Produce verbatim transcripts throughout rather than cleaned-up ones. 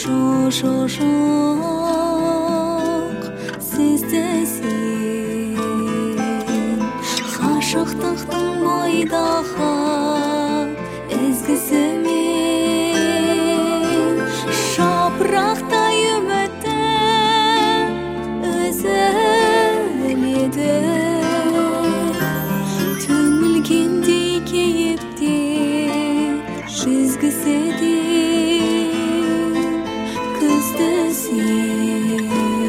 Жо-жо-жоқ сіздесін ғашықтықтың бойдағы ізгісімен жапырақтай үмітім үзіледі төнілгендей кейіпте жүзгісі де күздісін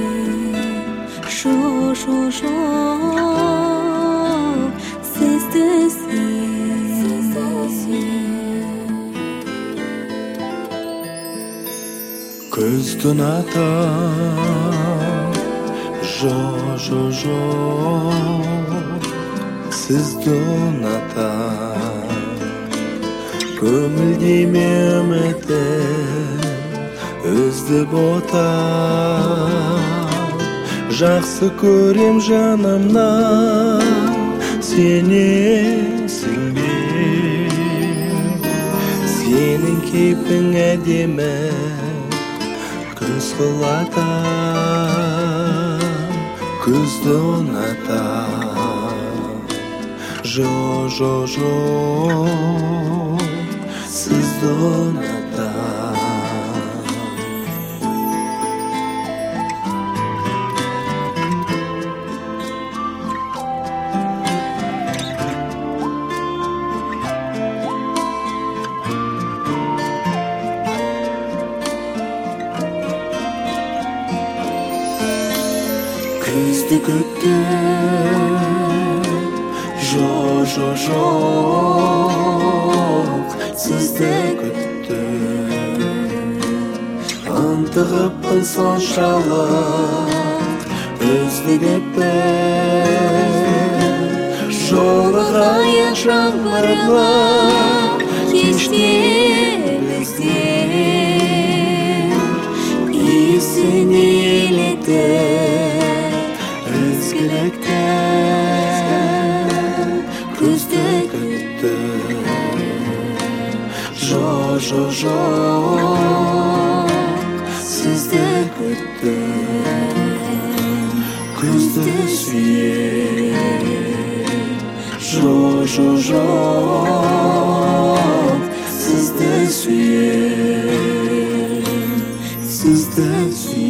жо-жо-жоқ сіздесін Күзді ұнатам жо-жо-жоқ сізді ұнатам көңілдеме үмітім үздік отам жақсы көрем жанымнан сенесің бе сенің кейпің әдемі күз қылатам күзді ұнатам жо-жо-жоқ сізді ұнатам Күзді күттім жо-жо-жоқ сізді күттім ынтығыппын соншалық үздігіппін жолығайық жаңбырлы кеште біздер иісін елетіп ізгіліктен күзді күттім жо-жо-жоқ сізді күттім күзді сүйем жо-жо-жоқ сізді сүйем сізді сүйем